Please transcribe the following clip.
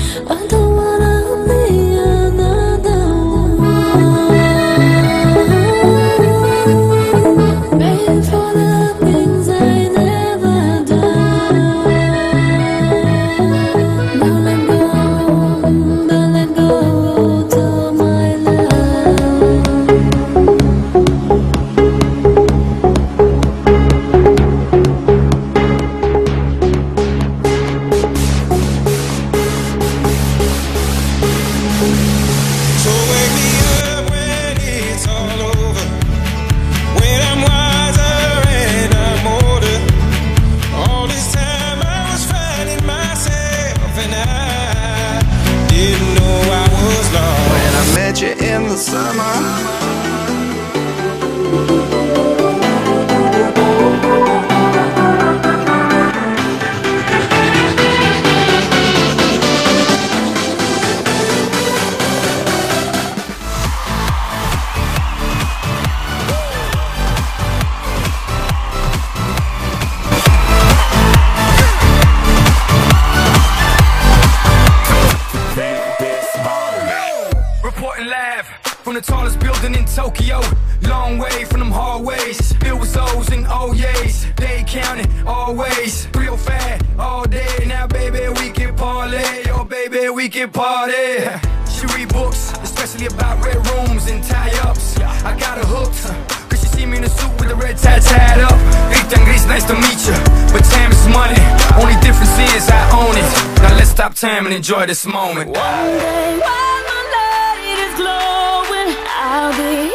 I don't wanna be another one, waiting for the things I never done. Don't let go, don't let go to my love. So wake me up when it's all over, when I'm wiser and I'm older. All this time I was finding myself and I didn't know I was lost. When I met you in the summer, reporting live from the tallest building in Tokyo. Long way from them hallways, filled with O's and O's. They counting always, real fat all day. Now baby we can parlay, oh baby we can party. She read books, especially about red rooms and tie-ups. I got her hooked, cause she see me in a suit with the red tie tied up. Ethan Gris, nice to meet you, but time is money. Only difference is I own it. Now let's stop time and enjoy this moment. One day while my light is glowing, I'll be